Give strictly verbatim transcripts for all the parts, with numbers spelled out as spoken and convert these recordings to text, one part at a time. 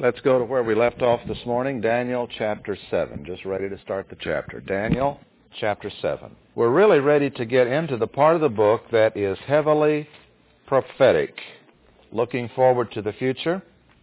Let's go to where we left off this morning, Daniel chapter seven. Just ready to start the chapter. Daniel chapter seven. We're really ready to get into the part of the book that is heavily prophetic, looking forward to the future.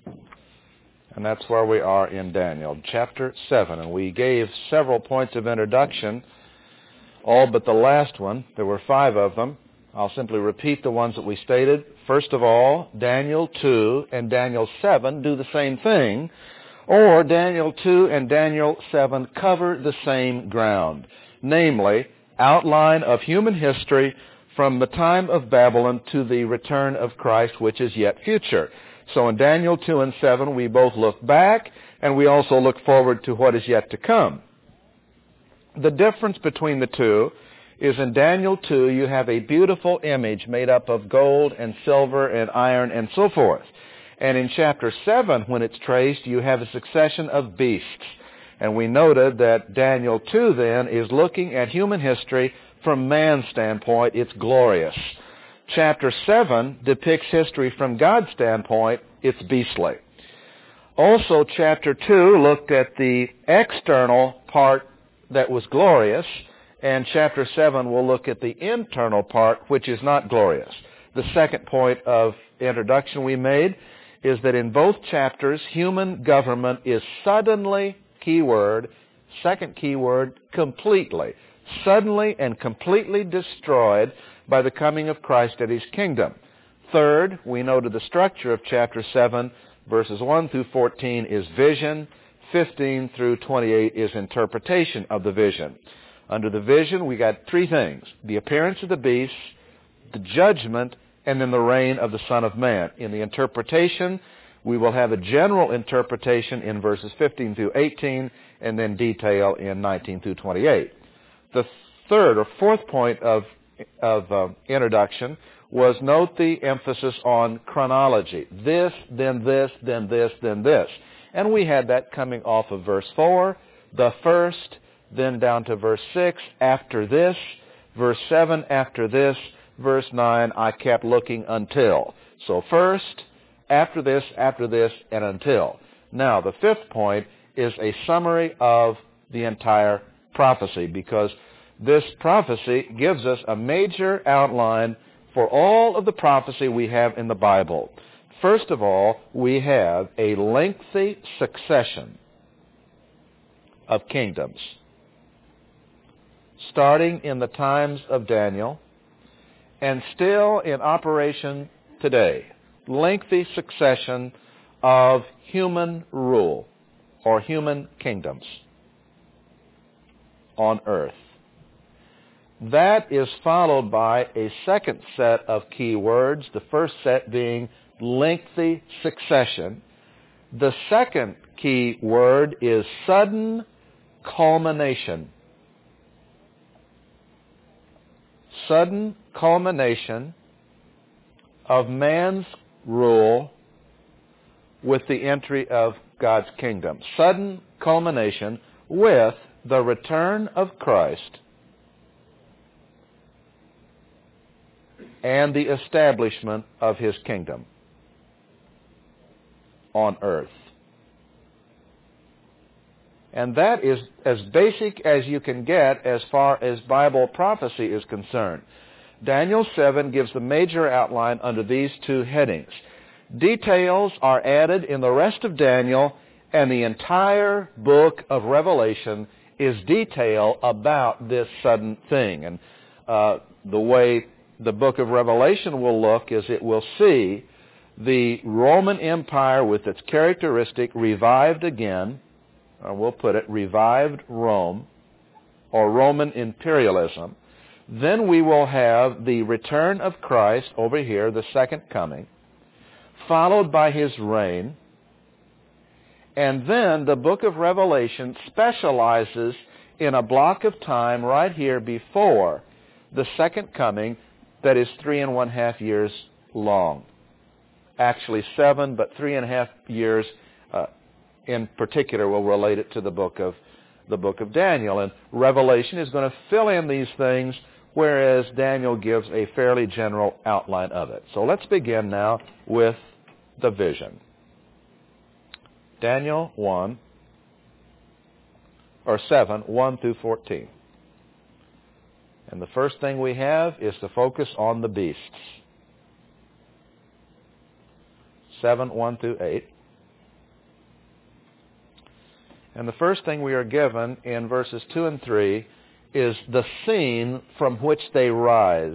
And that's where we are in Daniel chapter seven. And we gave several points of introduction, all but the last one. There were five of them. I'll simply repeat the ones that we stated. First of all, Daniel two and Daniel seven do the same thing, or Daniel two and Daniel seven cover the same ground, namely, outline of human history from the time of Babylon to the return of Christ, which is yet future. So in Daniel two and seven, we both look back, and we also look forward to what is yet to come. The difference between the two is in Daniel two, you have a beautiful image made up of gold and silver and iron and so forth. And in chapter seven, when it's traced, you have a succession of beasts. And we noted that Daniel two then is looking at human history from man's standpoint. It's glorious. Chapter seven depicts history from God's standpoint. It's beastly. Also, chapter two looked at the external part that was glorious, and chapter seven will look at the internal part, which is not glorious. The second point of introduction we made is that in both chapters, human government is suddenly, keyword, second keyword, completely, suddenly and completely destroyed by the coming of Christ at his kingdom. Third, we noted the structure of chapter seven, verses one through fourteen is vision, fifteen through twenty-eight is interpretation of the vision. Under the vision, we got three things: the appearance of the beast, the judgment, and then the reign of the Son of Man. In the interpretation, we will have a general interpretation in verses fifteen through eighteen, and then detail in nineteen through twenty-eight. The third or fourth point of, of uh, introduction was note the emphasis on chronology. This, then this, then this, then this. And we had that coming off of verse four, the first, then down to verse six, after this, verse seven, after this, verse nine, I kept looking until. So first, after this, after this, and until. Now, the fifth point is a summary of the entire prophecy, because this prophecy gives us a major outline for all of the prophecy we have in the Bible. First of all, we have a lengthy succession of kingdoms, starting in the times of Daniel and still in operation today. Lengthy succession of human rule or human kingdoms on earth. That is followed by a second set of key words, the first set being lengthy succession. The second key word is sudden culmination. Sudden culmination of man's rule with the entry of God's kingdom. Sudden culmination with the return of Christ and the establishment of his kingdom on earth. And that is as basic as you can get as far as Bible prophecy is concerned. Daniel seven gives the major outline under these two headings. Details are added in the rest of Daniel, and the entire book of Revelation is detail about this sudden thing. And uh, the way the book of Revelation will look is it will see the Roman Empire with its characteristic revived again, or we'll put it, revived Rome, or Roman imperialism. Then we will have the return of Christ over here, the second coming, followed by his reign. And then the book of Revelation specializes in a block of time right here before the second coming that is three and one half years long. Actually seven, but three and a half years uh, in particular will relate it to the book of the book of Daniel. And Revelation is going to fill in these things, whereas Daniel gives a fairly general outline of it. So let's begin now with the vision. Daniel one, or seven, one through fourteen. And the first thing we have is to focus on the beasts. seven, one through eight. And the first thing we are given in verses two and three is the scene from which they rise.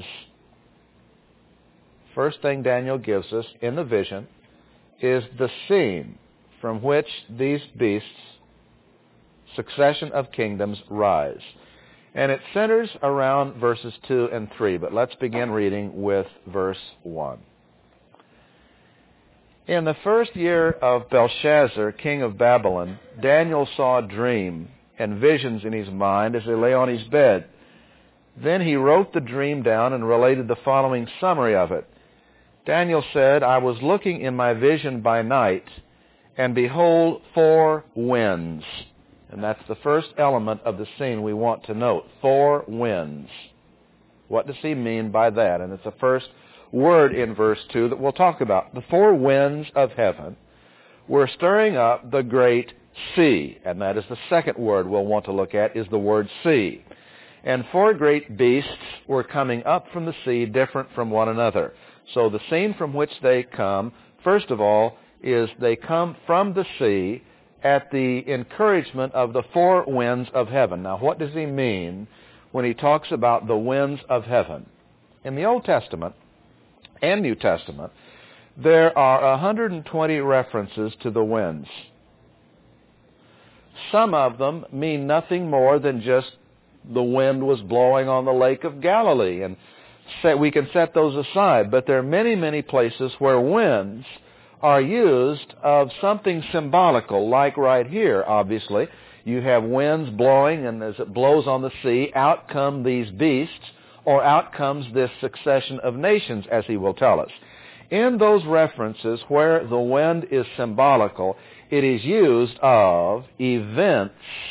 First thing Daniel gives us in the vision is the scene from which these beasts, succession of kingdoms, rise. And it centers around verses two and three, but let's begin reading with verse one. In the first year of Belshazzar, king of Babylon, Daniel saw a dream and visions in his mind as he lay on his bed. Then he wrote the dream down and related the following summary of it. Daniel said, I was looking in my vision by night, and behold, four winds. And that's the first element of the scene we want to note. Four winds. What does he mean by that? And it's the first word in verse two that we'll talk about. The four winds of heaven were stirring up the great sea. And that is the second word we'll want to look at, is the word sea. And four great beasts were coming up from the sea, different from one another. So the scene from which they come, first of all, is they come from the sea at the encouragement of the four winds of heaven. Now, what does he mean when he talks about the winds of heaven? In the Old Testament and New Testament, there are one hundred twenty references to the winds. Some of them mean nothing more than just the wind was blowing on the Lake of Galilee, and we can set those aside. But there are many, many places where winds are used of something symbolical, like right here, obviously. You have winds blowing, and as it blows on the sea, out come these beasts, or out comes this succession of nations, as he will tell us. In those references where the wind is symbolical, it is used of events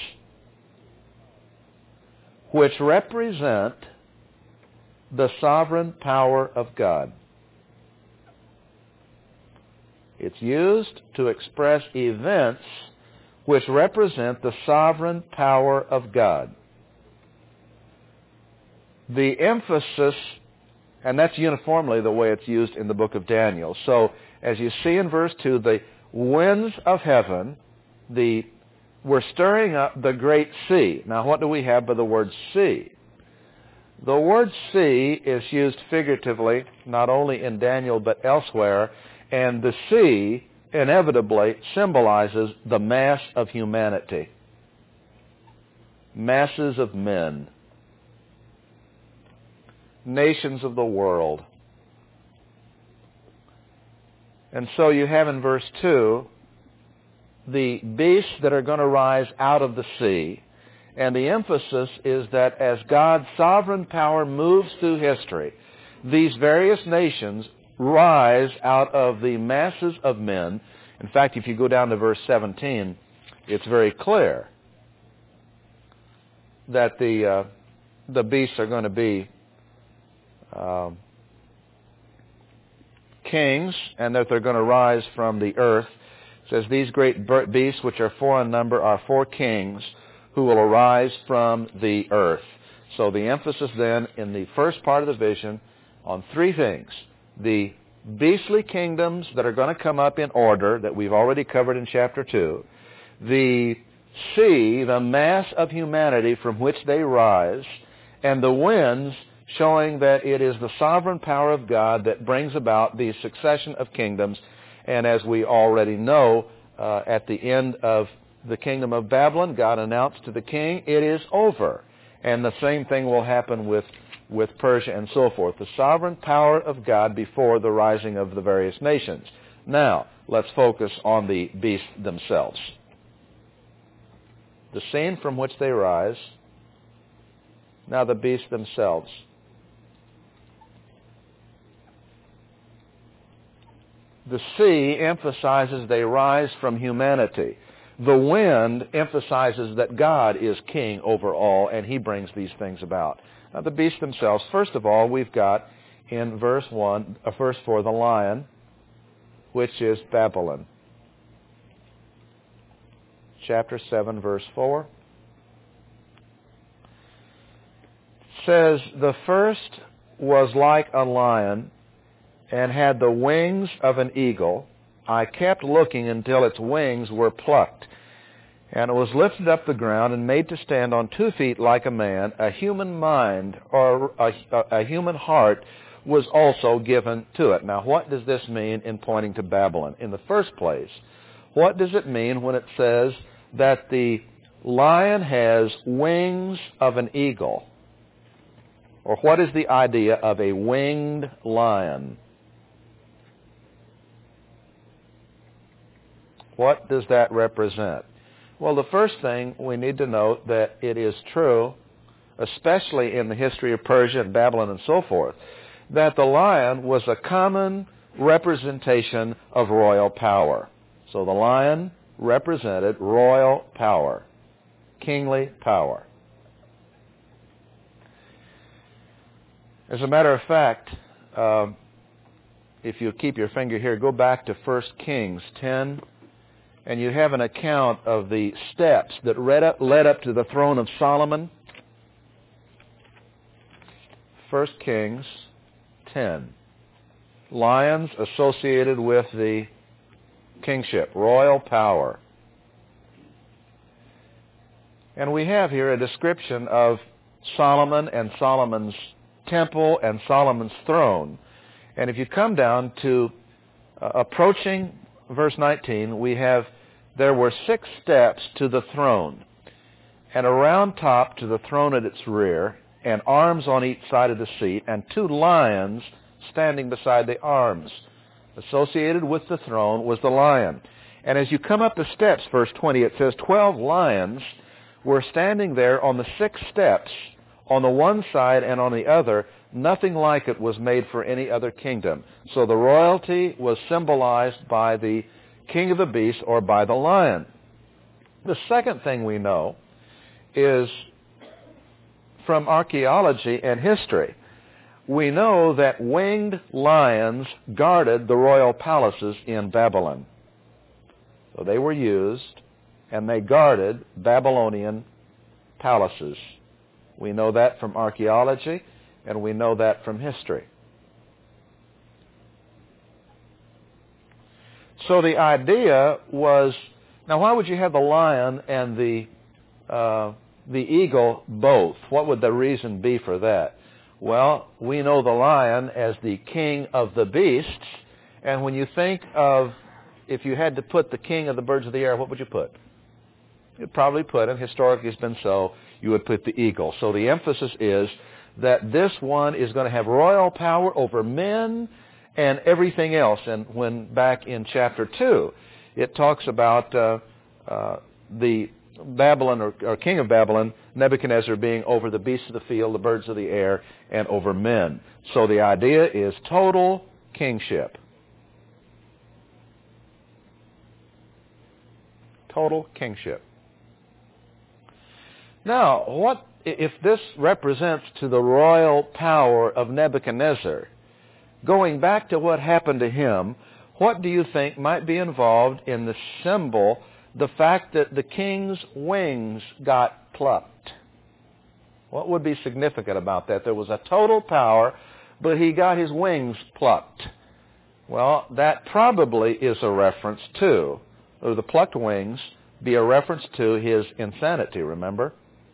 which represent the sovereign power of God. It's used to express events which represent the sovereign power of God. The emphasis, and that's uniformly the way it's used in the book of Daniel. So, as you see in verse two, the winds of heaven, the were stirring up the great sea. Now, what do we have by the word sea? The word sea is used figuratively, not only in Daniel but elsewhere, and the sea inevitably symbolizes the mass of humanity. Masses of men. Nations of the world. And so you have in verse two the beasts that are going to rise out of the sea. And the emphasis is that as God's sovereign power moves through history, these various nations rise out of the masses of men. In fact, if you go down to verse seventeen, it's very clear that the uh, the beasts are going to be um, kings, and that they're going to rise from the earth. It says, these great beasts, which are four in number, are four kings who will arise from the earth. So the emphasis then in the first part of the vision on three things. The beastly kingdoms that are going to come up in order that we've already covered in chapter two. The sea, the mass of humanity from which they rise, and the winds showing that it is the sovereign power of God that brings about the succession of kingdoms. And as we already know, uh, at the end of the kingdom of Babylon, God announced to the king, it is over. And the same thing will happen with, with Persia and so forth. The sovereign power of God before the rising of the various nations. Now, let's focus on the beasts themselves. The scene from which they rise. Now the beasts themselves. The sea emphasizes they rise from humanity. The wind emphasizes that God is king over all, and he brings these things about. Now, the beasts themselves, first of all, we've got in verse one, uh, verse four, the lion, which is Babylon. chapter seven, verse four. It says, "The first was like a lion and had the wings of an eagle. I kept looking until its wings were plucked. And it was lifted up the ground and made to stand on two feet like a man. A human mind or a, a, a human heart was also given to it." Now, what does this mean in pointing to Babylon? In the first place, what does it mean when it says that the lion has wings of an eagle? Or what is the idea of a winged lion? What does that represent? Well, the first thing we need to note that it is true, especially in the history of Persia and Babylon and so forth, that the lion was a common representation of royal power. So the lion represented royal power, kingly power. As a matter of fact, uh, if you keep your finger here, go back to First Kings ten, and you have an account of the steps that led up, led up to the throne of Solomon. First Kings ten. Lions associated with the kingship, royal power. And we have here a description of Solomon and Solomon's temple and Solomon's throne. And if you come down to uh, approaching verse nineteen, we have, "There were six steps to the throne, and a round top to the throne at its rear, and arms on each side of the seat, and two lions standing beside the arms." Associated with the throne was the lion. And as you come up the steps, verse twenty, it says twelve lions were standing there on the six steps, on the one side and on the other. Nothing like it was made for any other kingdom. So the royalty was symbolized by the king of the beasts, or by the lion. The second thing we know is from archaeology and history. We know that winged lions guarded the royal palaces in Babylon. So they were used, and they guarded Babylonian palaces. We know that from archaeology, and we know that from history. So the idea was, now why would you have the lion and the uh, the eagle both? What would the reason be for that? Well, we know the lion as the king of the beasts, and when you think of, if you had to put the king of the birds of the air, what would you put? You'd probably put, and historically it's been so, you would put the eagle. So the emphasis is that this one is going to have royal power over men and everything else. And when back in chapter two, it talks about uh, uh, the Babylon, or, or king of Babylon, Nebuchadnezzar, being over the beasts of the field, the birds of the air, and over men. So the idea is total kingship. Total kingship. Now, what if this represents to the royal power of Nebuchadnezzar? Going back to what happened to him, what do you think might be involved in the symbol, the fact that the king's wings got plucked? What would be significant about that? There was a total power, but he got his wings plucked. Well, that probably is a reference to, or the plucked wings be a reference to his insanity, remember?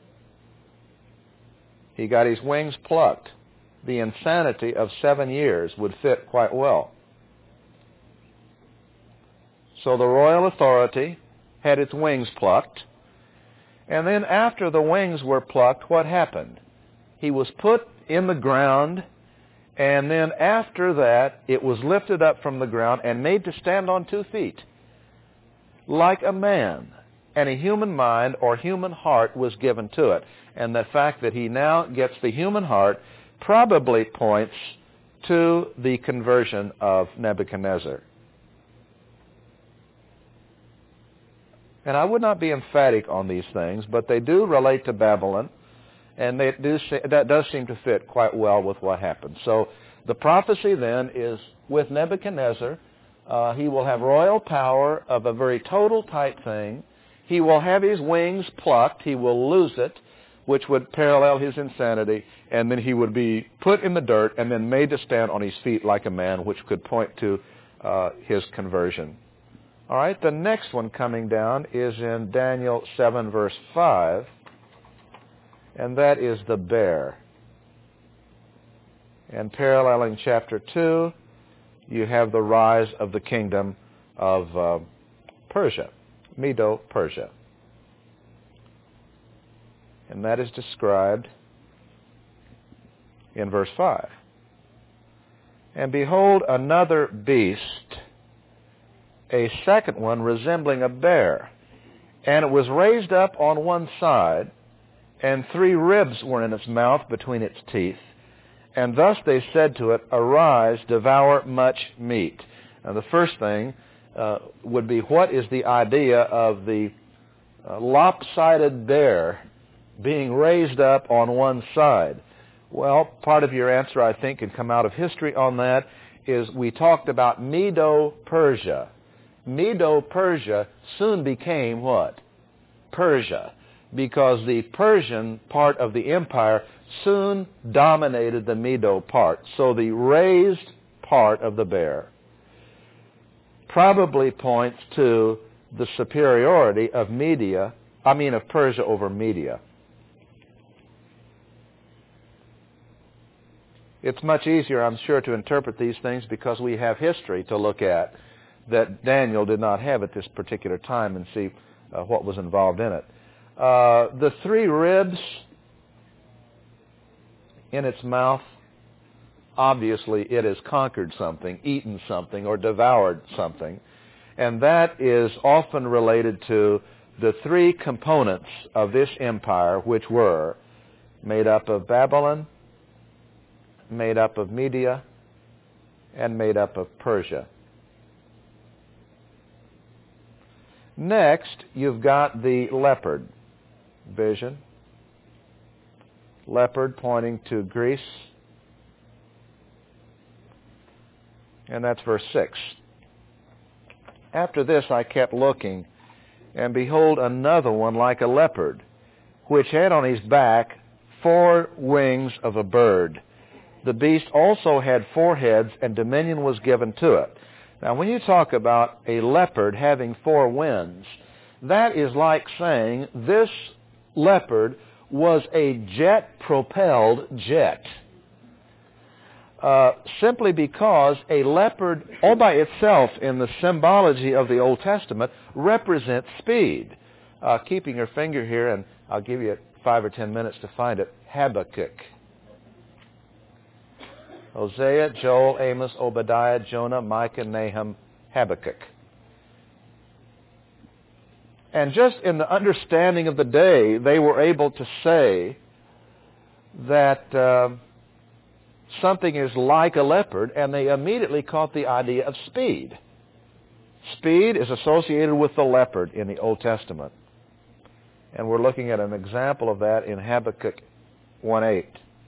He got his wings plucked. The insanity of seven years would fit quite well. So the royal authority had its wings plucked. And then after the wings were plucked, what happened? He was put in the ground, and then after that, it was lifted up from the ground and made to stand on two feet, like a man. And a human mind or human heart was given to it. And the fact that he now gets the human heart probably points to the conversion of Nebuchadnezzar. And I would not be emphatic on these things, but they do relate to Babylon, and they do se- that does seem to fit quite well with what happened. So the prophecy then is with Nebuchadnezzar. Uh, he will have royal power of a very total type thing. He will have his wings plucked. He will lose it, which would parallel his insanity, and then he would be put in the dirt and then made to stand on his feet like a man, which could point to uh, his conversion. All right, the next one coming down is in Daniel seven, verse five, and that is the bear. And paralleling chapter two, you have the rise of the kingdom of uh, Persia, Medo-Persia. And that is described in verse five. And behold, another beast, a second one resembling a bear, and it was raised up on one side, and three ribs were in its mouth between its teeth. And thus they said to it, Arise, devour much meat. Now the first thing uh, would be, what is the idea of the uh, lopsided bear being raised up on one side? Well, part of your answer, I think, can come out of history on that, is we talked about Medo-Persia. Medo-Persia soon became what? Persia, because the Persian part of the empire soon dominated the Medo part. So the raised part of the bear probably points to the superiority of Media, I mean of Persia over Media. It's much easier, I'm sure, to interpret these things because we have history to look at that Daniel did not have at this particular time and see uh, what was involved in it. Uh, the three ribs in its mouth, obviously it has conquered something, eaten something, or devoured something. And that is often related to the three components of this empire, which were made up of Babylon, made up of Media, and made up of Persia. Next, you've got the leopard vision. Leopard pointing to Greece. And that's verse six. After this I kept looking, and behold, another one like a leopard, which had on his back four wings of a bird. The beast also had four heads, and dominion was given to it. Now, when you talk about a leopard having four wings, that is like saying this leopard was a jet-propelled jet. Uh, simply because a leopard, all by itself in the symbology of the Old Testament, represents speed. Uh, keeping your finger here, and I'll give you five or ten minutes to find it, Habakkuk. Hosea, Joel, Amos, Obadiah, Jonah, Micah, Nahum, Habakkuk. And just in the understanding of the day, they were able to say that uh, something is like a leopard, and they immediately caught the idea of speed. Speed is associated with the leopard in the Old Testament. And we're looking at an example of that in Habakkuk one eight.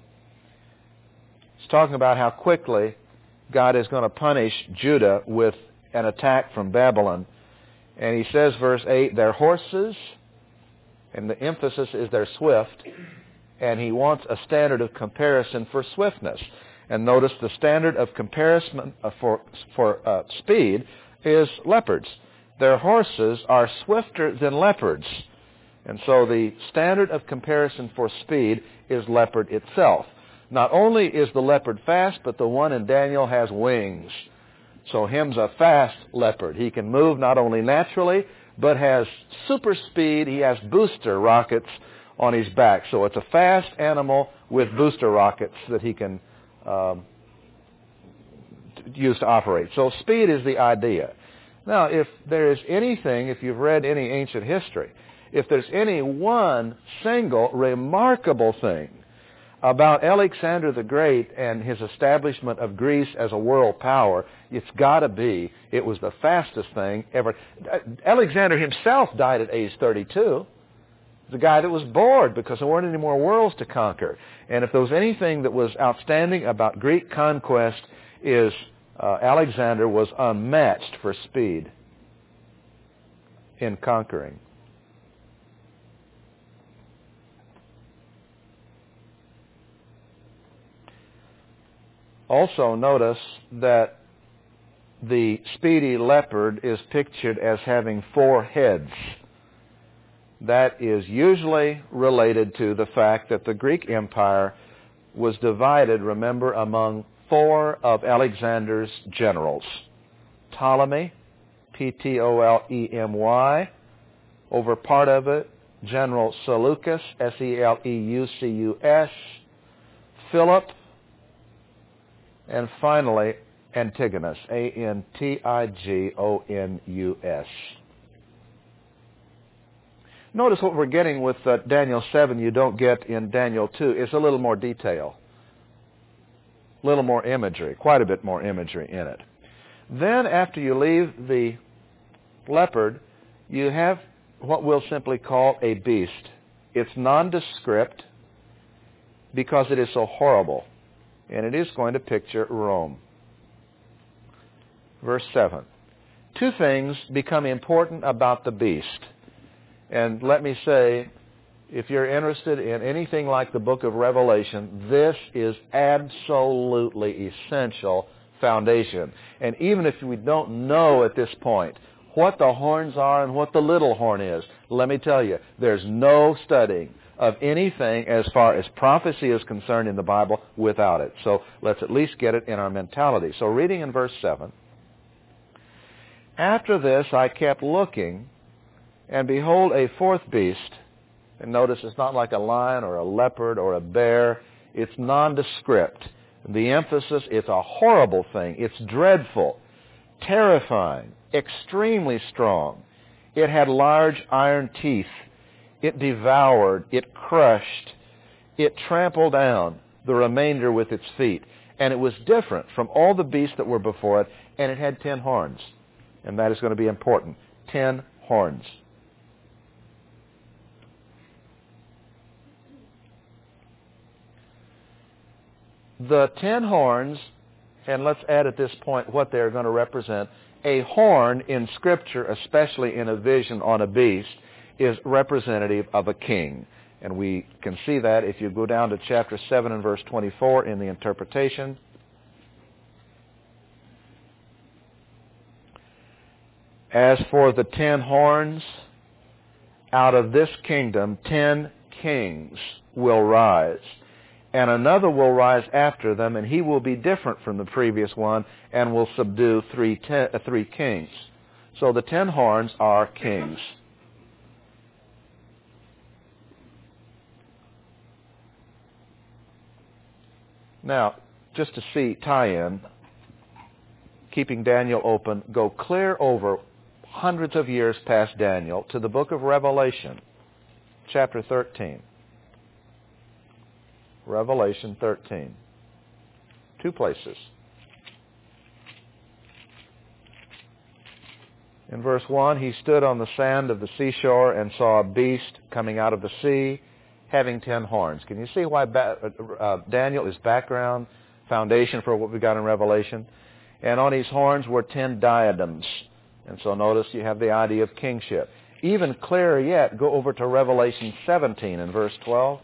It's talking about how quickly God is going to punish Judah with an attack from Babylon. And he says, verse eight, their horses, and the emphasis is they're swift, and he wants a standard of comparison for swiftness. And notice the standard of comparison for, for uh, speed is leopards. Their horses are swifter than leopards. And so the standard of comparison for speed is leopard itself. Not only is the leopard fast, but the one in Daniel has wings. So him's a fast leopard. He can move not only naturally, but has super speed. He has booster rockets on his back. So it's a fast animal with booster rockets that he can um, use to operate. So speed is the idea. Now, if there is anything, if you've read any ancient history, if there's any one single remarkable thing about Alexander the Great and his establishment of Greece as a world power, it's got to be, it was the fastest thing ever. Alexander himself died at age thirty-two. The guy that was bored because there weren't any more worlds to conquer. And if there was anything that was outstanding about Greek conquest, is uh, Alexander was unmatched for speed in conquering. Also notice that the speedy leopard is pictured as having four heads. That is usually related to the fact that the Greek Empire was divided, remember, among four of Alexander's generals. Ptolemy, P T O L E M Y, over part of it, General Seleucus, S E L E U C U S, Philip, and finally Antigonus, A N T I G O N U S. Notice what we're getting with uh, Daniel seven you don't get in Daniel two. It's a little more detail, a little more imagery, quite a bit more imagery in it. Then after you leave the leopard, you have what we'll simply call a beast. It's nondescript because it is so horrible, and it is going to picture Rome. Verse seven. Two things become important about the beast. And let me say, if you're interested in anything like the book of Revelation, this is absolutely essential foundation. And even if we don't know at this point what the horns are and what the little horn is, let me tell you, there's no studying of anything as far as prophecy is concerned in the Bible without it. So let's at least get it in our mentality. So reading in verse seven, after this I kept looking, and behold, a fourth beast. And notice it's not like a lion or a leopard or a bear. It's nondescript. The emphasis, it's a horrible thing. It's dreadful, terrifying, extremely strong. It had large iron teeth. It devoured, it crushed, it trampled down the remainder with its feet. And it was different from all the beasts that were before it, and it had ten horns. And that is going to be important. Ten horns. The ten horns, and let's add at this point what they're going to represent. A horn in Scripture, especially in a vision on a beast, is representative of a king. And we can see that if you go down to chapter seven and verse twenty-four in the interpretation. As for the ten horns, out of this kingdom ten kings will rise, and another will rise after them, and he will be different from the previous one and will subdue three, ten, uh, three kings. So the ten horns are kings. Now, just to see tie-in, keeping Daniel open, go clear over hundreds of years past Daniel to the book of Revelation, chapter thirteen. Revelation thirteen. Two places. In verse one, he stood on the sand of the seashore and saw a beast coming out of the sea, having ten horns. Can you see why ba- uh, Daniel is background, foundation for what we got in Revelation? And on his horns were ten diadems. And so notice you have the idea of kingship. Even clearer yet, go over to Revelation seventeen and verse twelve.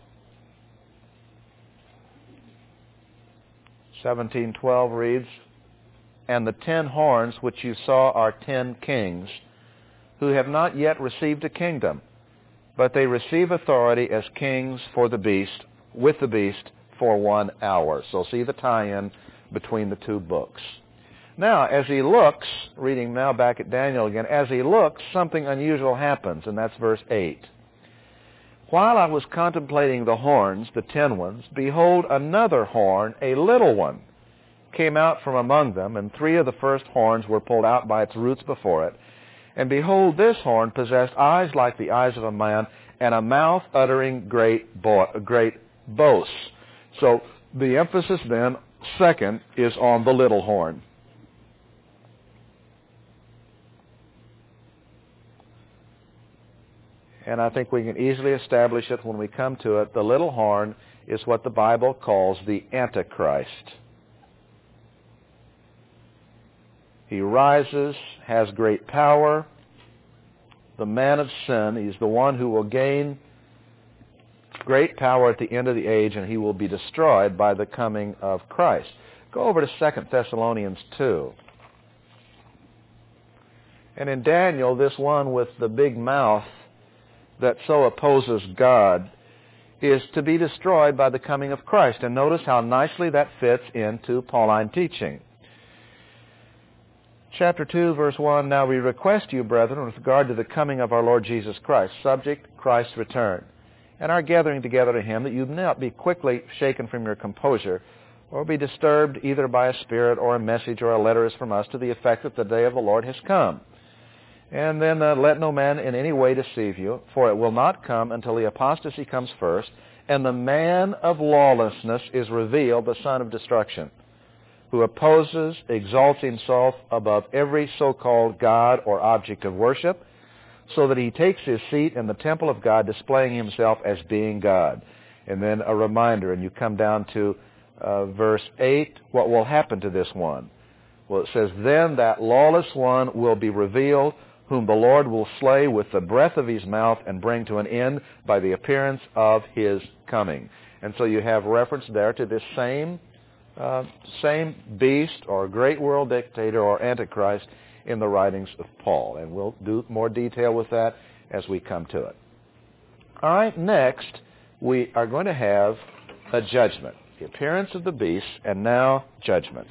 seventeen twelve reads, and the ten horns which you saw are ten kings, who have not yet received a kingdom, but they receive authority as kings for the beast, with the beast, for one hour. So see the tie-in between the two books. Now, as he looks, reading now back at Daniel again, as he looks, something unusual happens, and that's verse eight. While I was contemplating the horns, the ten ones, behold, another horn, a little one, came out from among them, and three of the first horns were pulled out by its roots before it. And behold, this horn possessed eyes like the eyes of a man, and a mouth uttering great, bo- great boasts. So the emphasis then, second, is on the little horn. And I think we can easily establish it when we come to it. The little horn is what the Bible calls the Antichrist. He rises, has great power. The man of sin, he's the one who will gain great power at the end of the age, and he will be destroyed by the coming of Christ. Go Go over to Second Thessalonians two. And in Daniel, this one with the big mouth that so opposes God is to be destroyed by the coming of Christ. And notice how nicely that fits into Pauline teaching. Chapter two, verse one, now we request you, brethren, with regard to the coming of our Lord Jesus Christ, subject Christ's return, and our gathering together to him, that you not be quickly shaken from your composure, or be disturbed either by a spirit or a message or a letter is from us to the effect that the day of the Lord has come. And then uh, let no man in any way deceive you, for it will not come until the apostasy comes first, and the man of lawlessness is revealed, the son of destruction, who opposes, exalts himself above every so-called God or object of worship, so that he takes his seat in the temple of God, displaying himself as being God. And then a reminder, and you come down to uh, verse eight, what will happen to this one? Well, it says, then that lawless one will be revealed, whom the Lord will slay with the breath of his mouth and bring to an end by the appearance of his coming. And so you have reference there to this same uh, same beast or great world dictator or antichrist in the writings of Paul. And we'll do more detail with that as we come to it. All right, next we are going to have a judgment. The appearance of the beast, and now judgment.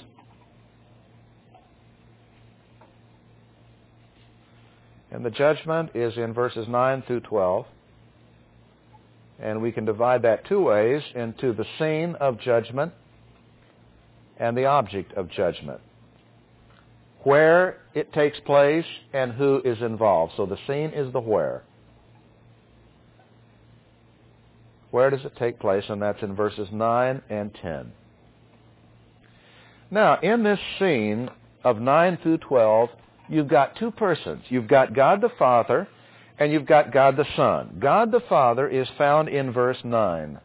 And the judgment is in verses nine through twelve. And we can divide that two ways, into the scene of judgment and the object of judgment. Where it takes place and who is involved. So the scene is the where. Where does it take place? And that's in verses nine and ten. Now, in this scene of nine through twelve, you've got two persons. You've got God the Father, and you've got God the Son. God the Father is found in verse nine.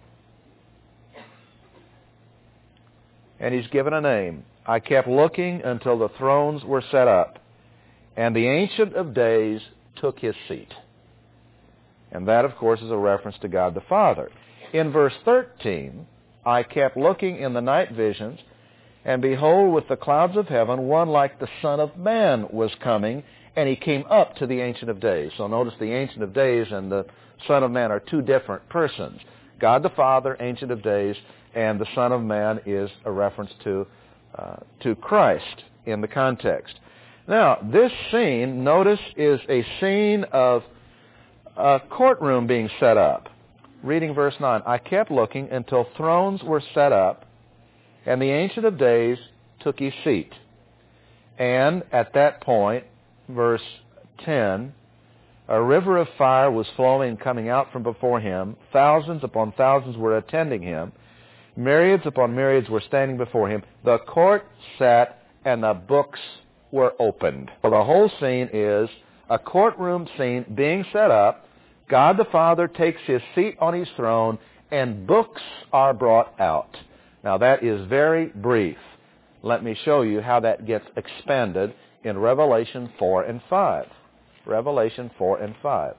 And he's given a name. I kept looking until the thrones were set up, and the Ancient of Days took his seat. And that, of course, is a reference to God the Father. In verse thirteen, I kept looking in the night visions, and behold, with the clouds of heaven, one like the Son of Man was coming, and he came up to the Ancient of Days. So notice the Ancient of Days and the Son of Man are two different persons. God the Father, Ancient of Days, and the Son of Man is a reference to, uh, to Christ in the context. Now, this scene, notice, is a scene of a courtroom being set up. Reading verse nine, I kept looking until thrones were set up, and the Ancient of Days took his seat. And at that point, verse ten, a river of fire was flowing, coming out from before him. Thousands upon thousands were attending him. Myriads upon myriads were standing before him. The court sat, and the books were opened. Well, the whole scene is a courtroom scene being set up. God the Father takes his seat on his throne, and books are brought out. Now, that is very brief. Let me show you how that gets expanded in Revelation four and five. Revelation four and five.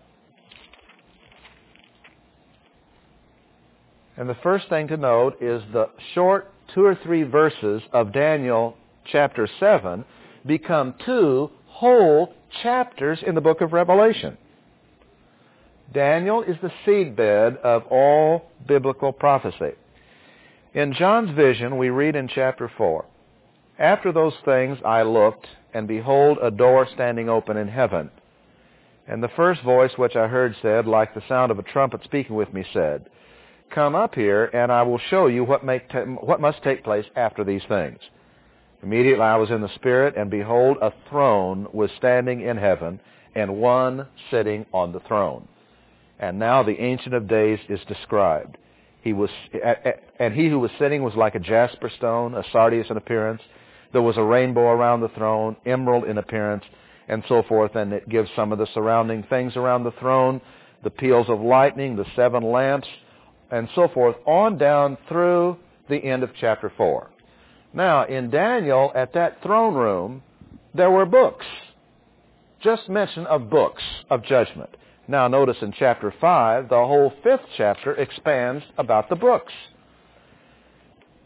And the first thing to note is the short two or three verses of Daniel chapter seven become two whole chapters in the book of Revelation. Daniel is the seedbed of all biblical prophecy. In John's vision, we read in chapter four, after those things I looked, and behold, a door standing open in heaven. And the first voice which I heard said, like the sound of a trumpet speaking with me, said, come up here, and I will show you what, make ta- what must take place after these things. Immediately I was in the Spirit, and behold, a throne was standing in heaven, and one sitting on the throne. And now the Ancient of Days is described. He was, and he who was sitting was like a jasper stone, a sardius in appearance. There was a rainbow around the throne, emerald in appearance, and so forth. And it gives some of the surrounding things around the throne, the peals of lightning, the seven lamps, and so forth, on down through the end of chapter four. Now, in Daniel, at that throne room, there were books. Just mention of books of judgment. Now notice in chapter five, the whole fifth chapter expands about the books.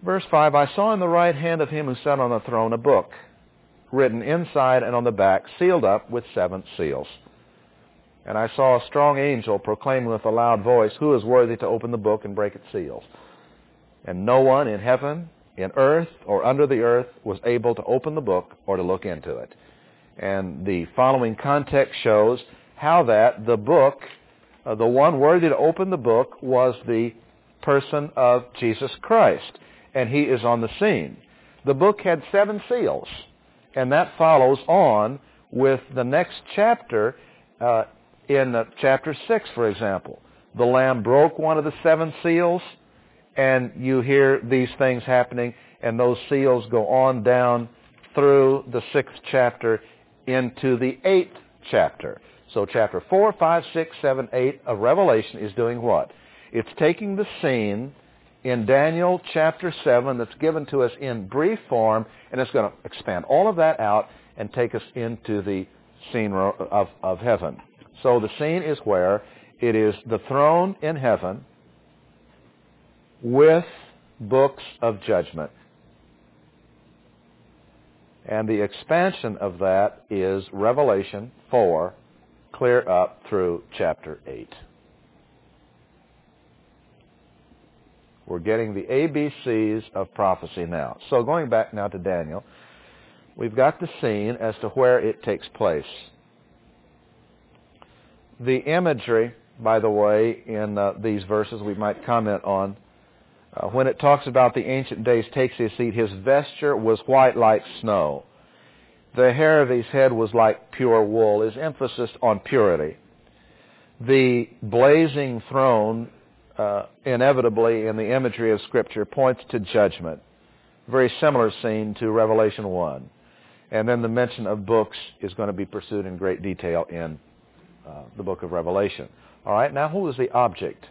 Verse five, I saw in the right hand of him who sat on the throne a book, written inside and on the back, sealed up with seven seals. And I saw a strong angel proclaiming with a loud voice, who is worthy to open the book and break its seals? And no one in heaven, in earth, or under the earth was able to open the book or to look into it. And the following context shows how that the book, uh, the one worthy to open the book, was the person of Jesus Christ. And he is on the scene. The book had seven seals. And that follows on with the next chapter, uh, in uh, chapter six, for example. The Lamb broke one of the seven seals, and you hear these things happening, and those seals go on down through the sixth chapter into the eighth chapter. So chapter four, five, six, seven, eight of Revelation is doing what? It's taking the scene in Daniel chapter seven that's given to us in brief form, and it's going to expand all of that out and take us into the scene of, of heaven. So the scene is where it is the throne in heaven with books of judgment. And the expansion of that is Revelation four, clear up through chapter eight. We're getting the A B Cs of prophecy now. So going back now to Daniel, we've got the scene as to where it takes place. The imagery, by the way, in uh, these verses we might comment on. Uh, when it talks about the ancient days takes his seat, his vesture was white like snow. The hair of his head was like pure wool, is emphasis on purity. The blazing throne, uh, inevitably in the imagery of Scripture, points to judgment. Very similar scene to Revelation one. And then the mention of books is going to be pursued in great detail in uh, the book of Revelation. All right, now who is the object?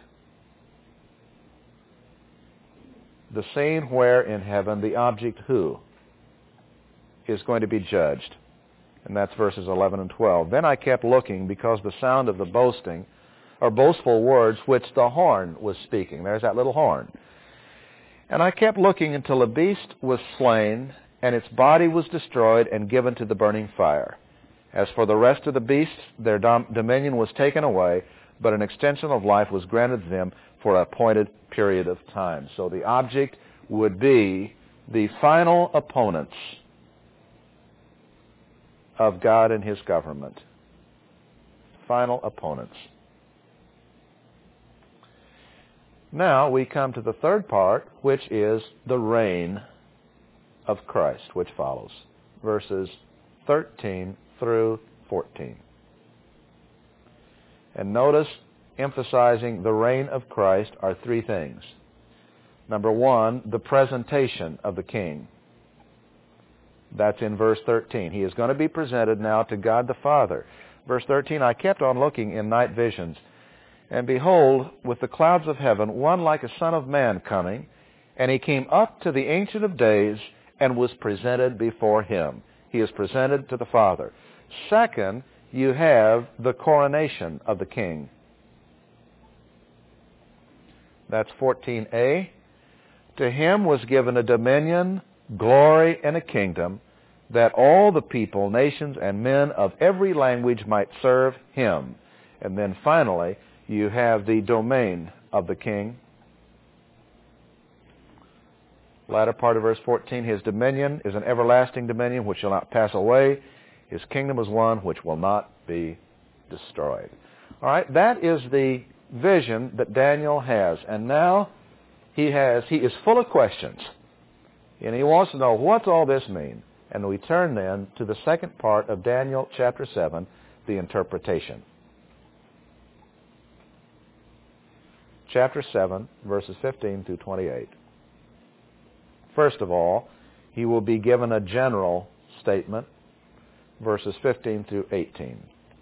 The scene where in heaven the object who is going to be judged. And that's verses eleven and twelve. Then I kept looking because the sound of the boasting or boastful words which the horn was speaking. There's that little horn. And I kept looking until a beast was slain, and its body was destroyed and given to the burning fire. As for the rest of the beasts, their dom- dominion was taken away, but an extension of life was granted them for an appointed period of time. So the object would be the final opponents of God and his government. Final opponents. Now we come to the third part, which is the reign of Christ, which follows. Verses thirteen through fourteen. And notice, emphasizing the reign of Christ are three things. Number one, the presentation of the king. That's in verse thirteen. He is going to be presented now to God the Father. Verse thirteen, I kept on looking in night visions, and behold, with the clouds of heaven, one like a son of man coming, and he came up to the Ancient of Days and was presented before him. He is presented to the Father. Second, you have the coronation of the king. That's fourteen a. To him was given a dominion, glory, and a kingdom, that all the people, nations, and men of every language might serve him. And then finally, you have the domain of the king. Latter part of verse fourteen, his dominion is an everlasting dominion which shall not pass away. His kingdom is one which will not be destroyed. All right, that is the vision that Daniel has. And now he has, he is full of questions. And he wants to know, what's all this mean? And we turn then to the second part of Daniel chapter seven, the interpretation. Chapter seven, verses fifteen through twenty-eight. First of all, he will be given a general statement, verses fifteen through eighteen.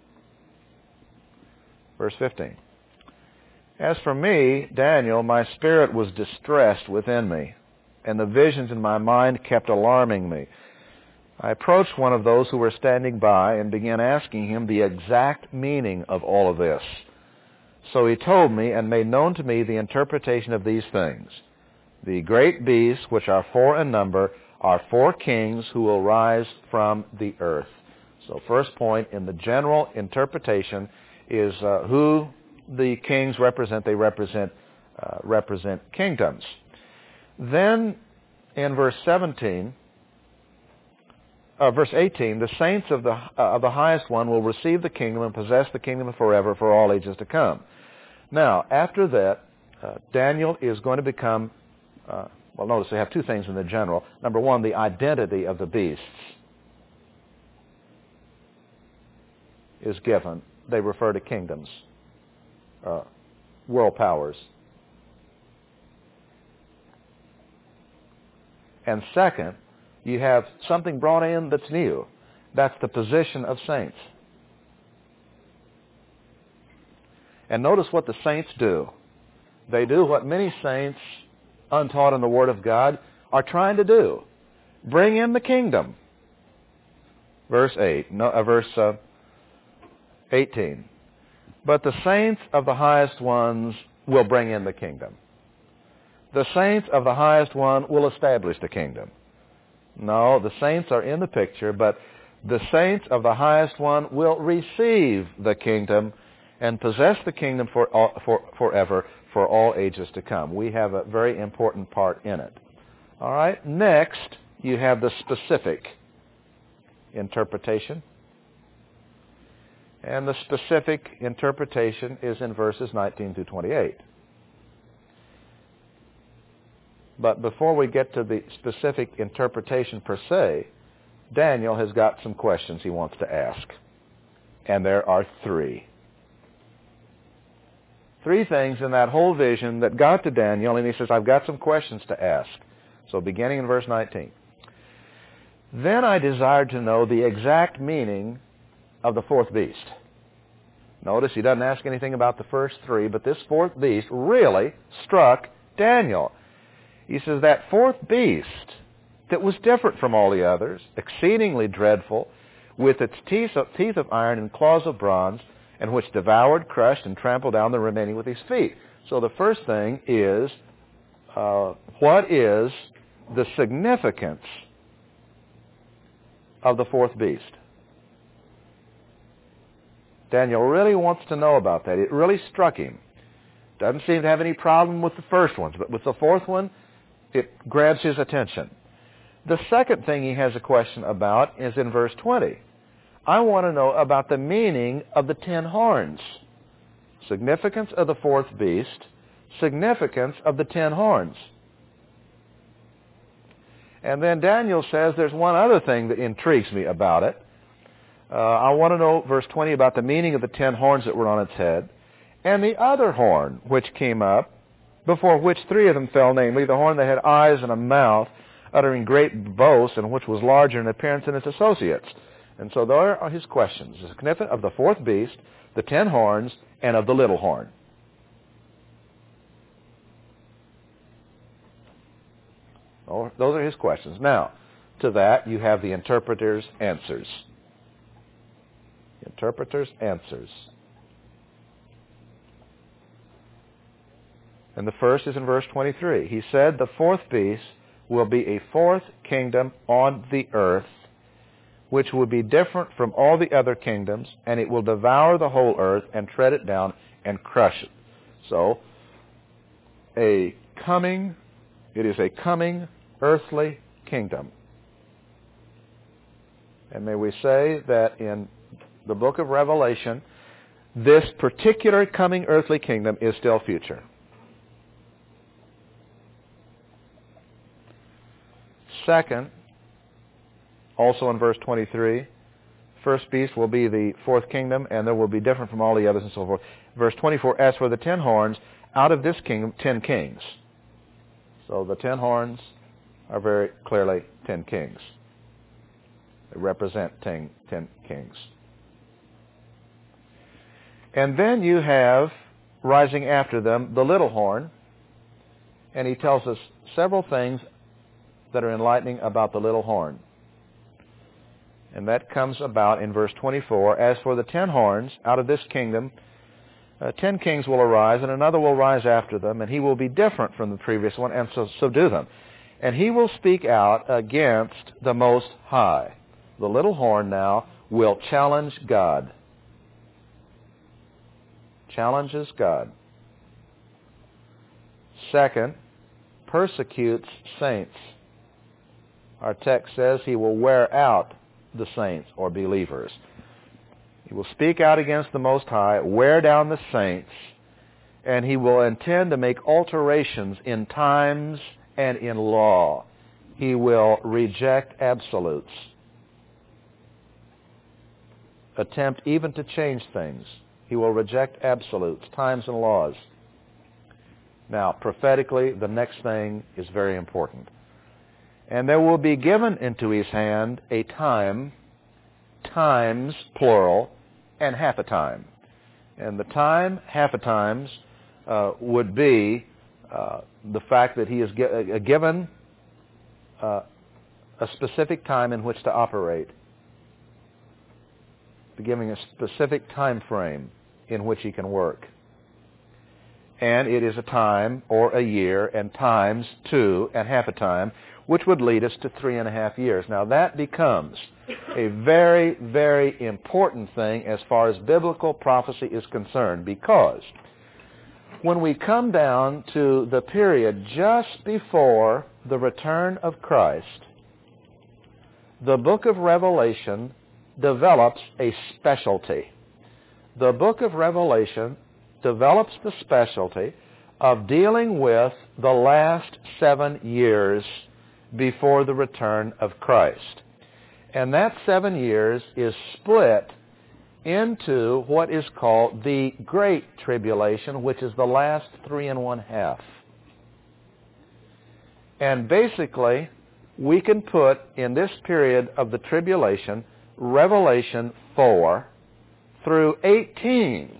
Verse fifteen. As for me, Daniel, my spirit was distressed within me, and the visions in my mind kept alarming me. I approached one of those who were standing by and began asking him the exact meaning of all of this. So he told me and made known to me the interpretation of these things. The great beasts, which are four in number, are four kings who will rise from the earth. So first point in the general interpretation is uh, who the kings represent. They represent uh, represent kingdoms. Then in verse seventeen, uh, verse eighteen, the saints of the uh, of the highest one will receive the kingdom and possess the kingdom forever for all ages to come. Now, after that, uh, Daniel is going to become, uh, well, notice they have two things in the general. Number one, the identity of the beasts is given. They refer to kingdoms, uh, world powers. And second, you have something brought in that's new. That's the position of saints. And notice what the saints do. They do what many saints, untaught in the Word of God, are trying to do. Bring in the kingdom. Verse eight, no, uh, verse uh, eighteen. But the saints of the highest ones will bring in the kingdom. The saints of the highest one will establish the kingdom. No, the saints are in the picture, but the saints of the highest one will receive the kingdom and possess the kingdom for, for forever, for all ages to come. We have a very important part in it. All right, next you have the specific interpretation. And the specific interpretation is in verses nineteen through twenty-eight. But before we get to the specific interpretation per se, Daniel has got some questions he wants to ask. And there are three. Three things in that whole vision that got to Daniel, and he says, I've got some questions to ask. So beginning in verse nineteen. Then I desired to know the exact meaning of the fourth beast. Notice he doesn't ask anything about the first three, but this fourth beast really struck Daniel. He says that fourth beast that was different from all the others, exceedingly dreadful, with its teeth of, teeth of iron and claws of bronze, and which devoured, crushed, and trampled down the remaining with his feet. So the first thing is, uh, what is the significance of the fourth beast? Daniel really wants to know about that. It really struck him. Doesn't seem to have any problem with the first ones, but with the fourth one, it grabs his attention. The second thing he has a question about is in verse twenty. I want to know about the meaning of the ten horns. Significance of the fourth beast, significance of the ten horns. And then Daniel says there's one other thing that intrigues me about it. Uh, I want to know, verse twenty, about the meaning of the ten horns that were on its head, and the other horn which came up, before which three of them fell, namely the horn that had eyes and a mouth, uttering great boasts, and which was larger in appearance than its associates. And so there are his questions, the significance of the fourth beast, the ten horns, and of the little horn. Oh, those are his questions. Now, to that you have the interpreter's answers. Interpreter's answers. And the first is in verse twenty-three. He said, the fourth beast will be a fourth kingdom on the earth, which will be different from all the other kingdoms, and it will devour the whole earth and tread it down and crush it. So, a coming, it is a coming earthly kingdom. And may we say that in the book of Revelation, this particular coming earthly kingdom is still future. Second, also in verse twenty-three, first beast will be the fourth kingdom, and there will be different from all the others and so forth. Verse twenty-four, as for the ten horns, out of this kingdom, ten kings. So the ten horns are very clearly ten kings. They represent ten, ten kings. And then you have, rising after them, the little horn, and he tells us several things that are enlightening about the little horn. And that comes about in verse twenty-four. As for the ten horns, out of this kingdom, Uh, ten kings will arise, and another will rise after them, and he will be different from the previous one, and so subdue them. And he will speak out against the Most High. The little horn now will challenge God. Challenges God. Second, persecutes saints. Our text says he will wear out the saints or believers. He will speak out against the Most High, wear down the saints, and he will intend to make alterations in times and in law. He will reject absolutes, attempt even to change things. He will reject absolutes, times and laws. Now, prophetically, the next thing is very important. And there will be given into his hand a time, times, plural, and half a time. And the time, half a times, uh, would be uh, the fact that he is gi- uh, given uh, a specific time in which to operate, giving a specific time frame in which he can work. And it is a time or a year and times two and half a time, which would lead us to three and a half years. Now that becomes a very, very important thing as far as biblical prophecy is concerned, because when we come down to the period just before the return of Christ, the book of Revelation develops a specialty. The book of Revelation develops the specialty of dealing with the last seven years before the return of Christ. And that seven years is split into what is called the Great Tribulation, which is the last three and one half. And basically, we can put in this period of the tribulation Revelation four through eighteen.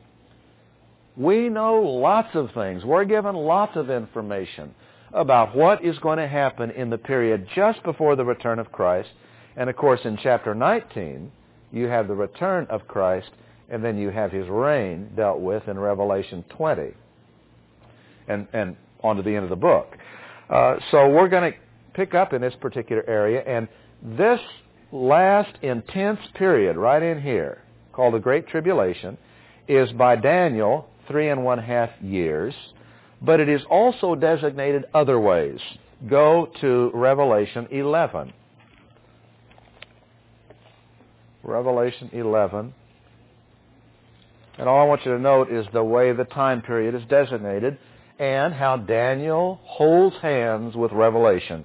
We know lots of things. We're given lots of information about what is going to happen in the period just before the return of Christ. And of course, in chapter nineteen, you have the return of Christ, and then you have his reign dealt with in Revelation twenty, and, and on to the end of the book. Uh, so we're going to pick up in this particular area, and this last intense period right in here, called the Great Tribulation, is by Daniel three and one half years, but it is also designated other ways. Go to Revelation eleven. Revelation eleven. And all I want you to note is the way the time period is designated and how Daniel holds hands with Revelation.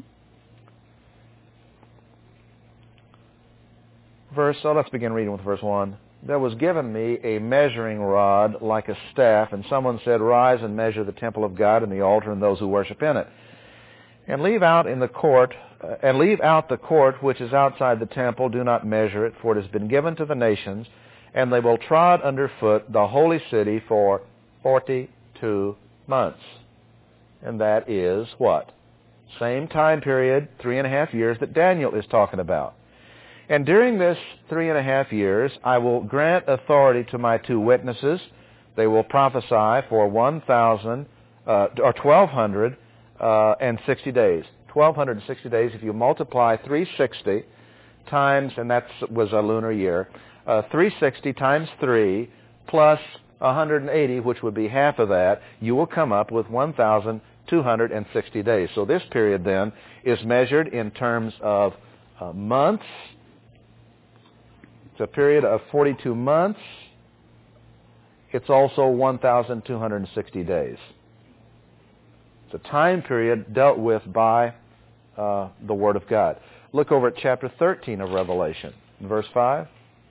Verse, so let's begin reading with verse one. There was given me a measuring rod like a staff, and someone said, Rise and measure the temple of God and the altar and those who worship in it. And leave out in the court, uh, and leave out the court which is outside the temple. Do not measure it, for it has been given to the nations, and they will trod underfoot the holy city for forty-two months. And that is what? Same time period, three and a half years that Daniel is talking about. And during this three and a half years, I will grant authority to my two witnesses. They will prophesy for one thousand uh, or twelve hundred uh, and sixty days. Twelve hundred and sixty days. If you multiply three hundred sixty times, and that was a lunar year, uh, three hundred sixty times three plus one hundred eighty, which would be half of that, you will come up with one thousand two hundred sixty days. So this period then is measured in terms of uh, months. It's a period of forty-two months. It's also one thousand two hundred sixty days. It's a time period dealt with by uh, the Word of God. Look over at chapter thirteen of Revelation, verse five.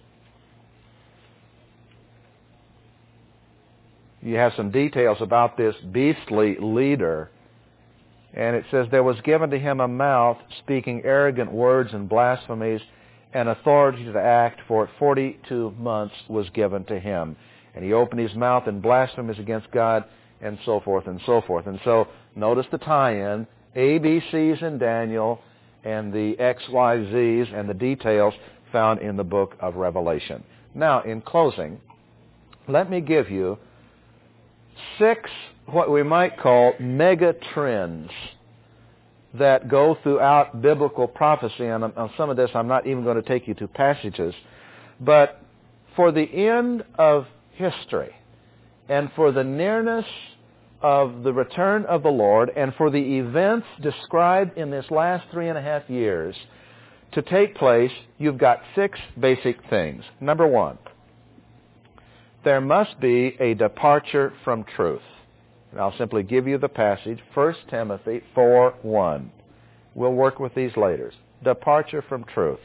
You have some details about this beastly leader. And it says, There was given to him a mouth speaking arrogant words and blasphemies, and authority to act, for forty-two months was given to him. And he opened his mouth in blasphemies against God, and so forth and so forth. And so notice the tie-in, A B Cs in Daniel, and the X Y Zs and the details found in the book of Revelation. Now, in closing, let me give you six what we might call mega trends that go throughout biblical prophecy. And on some of this, I'm not even going to take you to passages. But for the end of history, and for the nearness of the return of the Lord, and for the events described in this last three and a half years to take place, you've got six basic things. Number one, there must be a departure from truth. And I'll simply give you the passage, First Timothy four one. We'll work with these later. Departure from truth.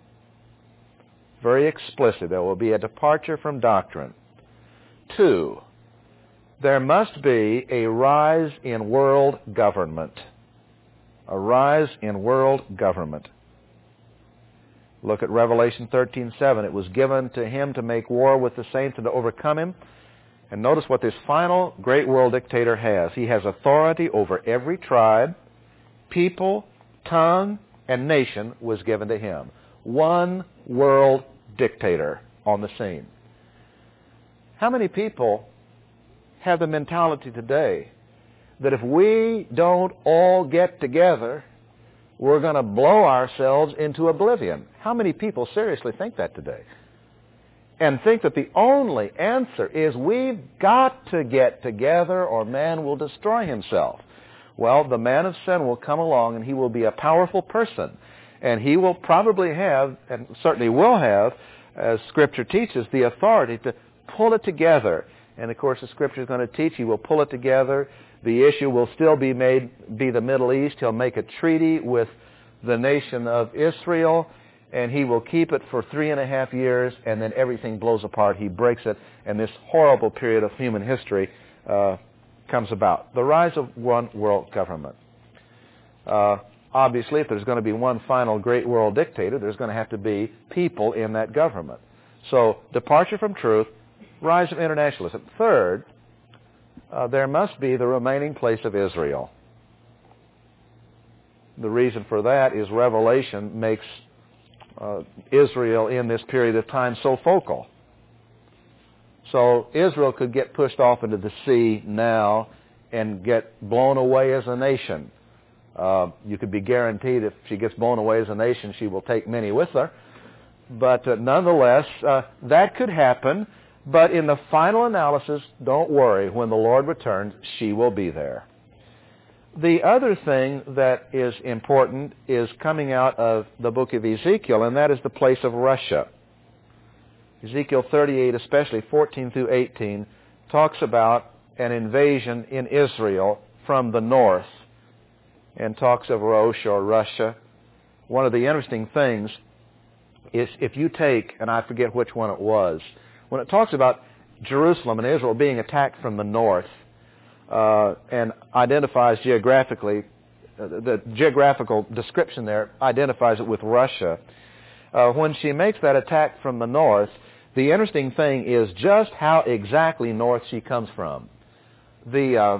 Very explicit. There will be a departure from doctrine. Two, there must be a rise in world government. A rise in world government. Look at Revelation thirteen seven. It was given to him to make war with the saints and to overcome him. And notice what this final great world dictator has. He has authority over every tribe, people, tongue, and nation was given to him. One world dictator on the scene. How many people have the mentality today that if we don't all get together, we're going to blow ourselves into oblivion? How many people seriously think that today? And think that the only answer is we've got to get together or man will destroy himself. Well, the man of sin will come along and he will be a powerful person. And he will probably have, and certainly will have, as Scripture teaches, the authority to pull it together. And of course the Scripture is going to teach he will pull it together. The issue will still be made, be the Middle East. He'll make a treaty with the nation of Israel, and he will keep it for three and a half years, and then everything blows apart. He breaks it, and this horrible period of human history uh, comes about. The rise of one world government. Uh, obviously, if there's going to be one final great world dictator, there's going to have to be people in that government. So, departure from truth, rise of internationalism. Third, uh, there must be the remaining place of Israel. The reason for that is Revelation makes uh, Israel in this period of time so focal. So Israel could get pushed off into the sea now and get blown away as a nation. Uh, you could be guaranteed if she gets blown away as a nation, she will take many with her. But uh, nonetheless, uh, that could happen. But in the final analysis, don't worry. When the Lord returns, she will be there. The other thing that is important is coming out of the book of Ezekiel, and that is the place of Russia. Ezekiel thirty-eight, especially fourteen through eighteen, talks about an invasion in Israel from the north and talks of Rosh or Russia. One of the interesting things is if you take, and I forget which one it was, when it talks about Jerusalem and Israel being attacked from the north uh, and identifies geographically, uh, the geographical description there identifies it with Russia. Uh, when she makes that attack from the north, the interesting thing is just how exactly north she comes from. The, uh,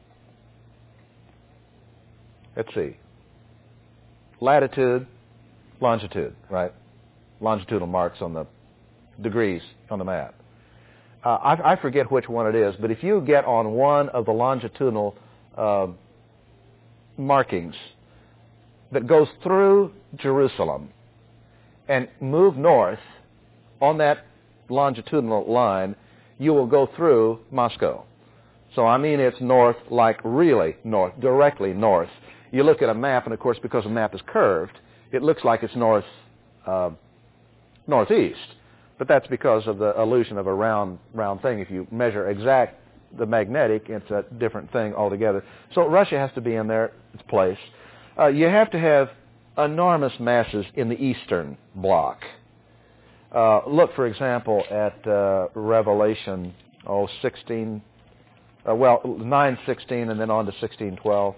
let's see, latitude, longitude, right? Longitudinal marks on the degrees on the map. Uh, I, I forget which one it is, but if you get on one of the longitudinal uh, markings that goes through Jerusalem and move north on that longitudinal line, you will go through Moscow. So I mean it's north, like really north, directly north. You look at a map, and of course because the map is curved, it looks like it's north, uh, northeast. But that's because of the illusion of a round, round thing. If you measure exact the magnetic, it's a different thing altogether. So Russia has to be in there, its place. Uh, you have to have enormous masses in the Eastern Bloc. Uh, look, for example, at uh, Revelation, oh, sixteen, uh, well, nine sixteen, and then on to sixteen twelve.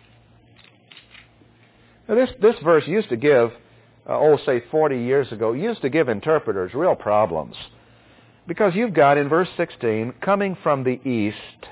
Now, this this verse used to give, uh, oh, say forty years ago, used to give interpreters real problems, because you've got in verse sixteen, coming from the east,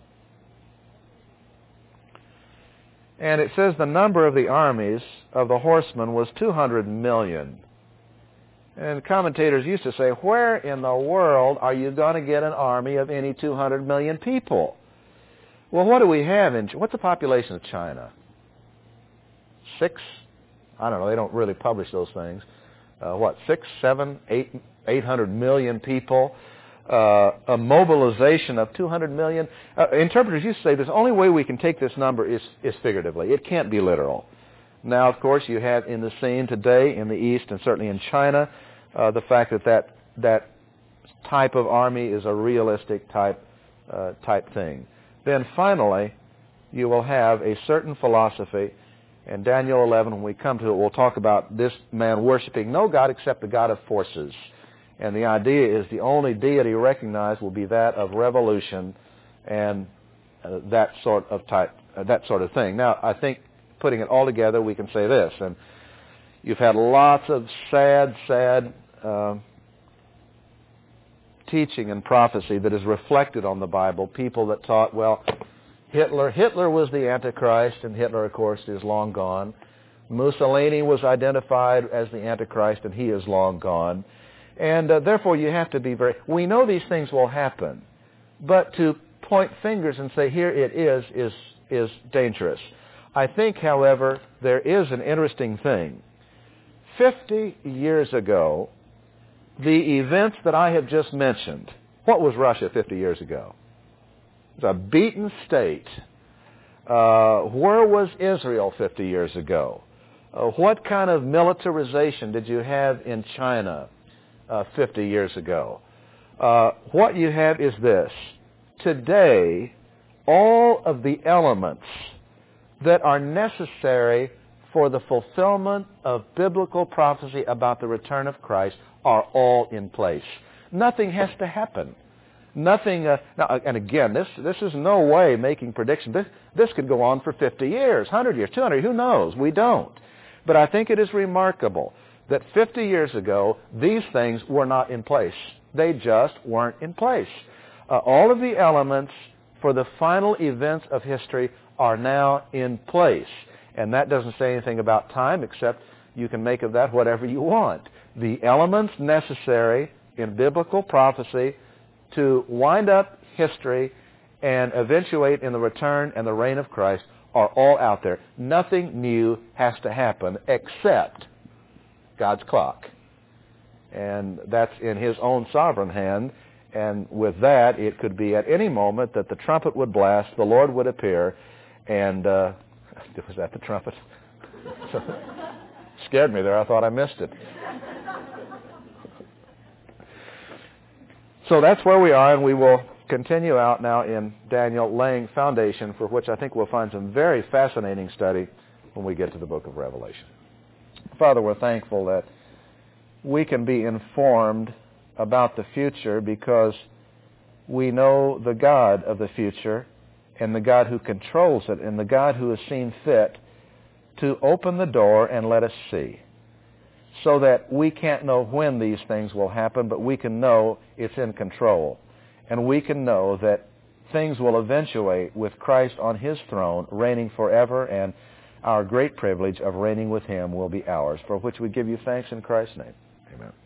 and it says the number of the armies of the horsemen was two hundred million. And commentators used to say, where in the world are you going to get an army of any two hundred million people? Well, what do we have in, what's the population of China? Six? I don't know, they don't really publish those things. Uh, what, six, seven, eight, eight hundred million people? Uh, a mobilization of two hundred million. Uh, interpreters used to say the only way we can take this number is, is figuratively. It can't be literal. Now, of course, you have in the scene today in the East and certainly in China uh, the fact that, that that type of army is a realistic type uh, type thing. Then finally, you will have a certain philosophy. In Daniel eleven, when we come to it, we'll talk about this man worshiping no God except the God of forces. And the idea is the only deity recognized will be that of revolution and uh, that sort of type, uh, that sort of thing. Now, I think putting it all together, we can say this. And you've had lots of sad, sad uh, teaching and prophecy that is reflected on the Bible. People that taught, well, Hitler, Hitler was the Antichrist, and Hitler, of course, is long gone. Mussolini was identified as the Antichrist, and he is long gone. And uh, therefore, you have to be very... We know these things will happen, but to point fingers and say, here it is, is, is dangerous. I think, however, there is an interesting thing. Fifty years ago, the events that I have just mentioned, what was Russia fifty years ago? It was a beaten state. Uh, where was Israel fifty years ago? Uh, what kind of militarization did you have in China uh, fifty years ago? Uh, what you have is this. Today, all of the elements that are necessary for the fulfillment of biblical prophecy about the return of Christ are all in place. Nothing has to happen. Nothing, uh, now, and again, this this is no way making predictions. This, this could go on for fifty years, one hundred years, two hundred, who knows? We don't. But I think it is remarkable that fifty years ago, these things were not in place. They just weren't in place. Uh, all of the elements for the final events of history are now in place. And that doesn't say anything about time, except you can make of that whatever you want. The elements necessary in biblical prophecy to wind up history and eventuate in the return and the reign of Christ are all out there. Nothing new has to happen except God's clock. And that's in His own sovereign hand. And with that, it could be at any moment that the trumpet would blast, the Lord would appear, and uh, was that the trumpet? Scared me there. I thought I missed it. So that's where we are, and we will continue out now in Daniel, laying foundation for which I think we'll find some very fascinating study when we get to the book of Revelation. Father, we're thankful that we can be informed about the future because we know the God of the future and the God who controls it and the God who has seen fit to open the door and let us see, so that we can't know when these things will happen, but we can know it's in control. And we can know that things will eventuate with Christ on His throne, reigning forever, and our great privilege of reigning with Him will be ours, for which we give you thanks in Christ's name. Amen.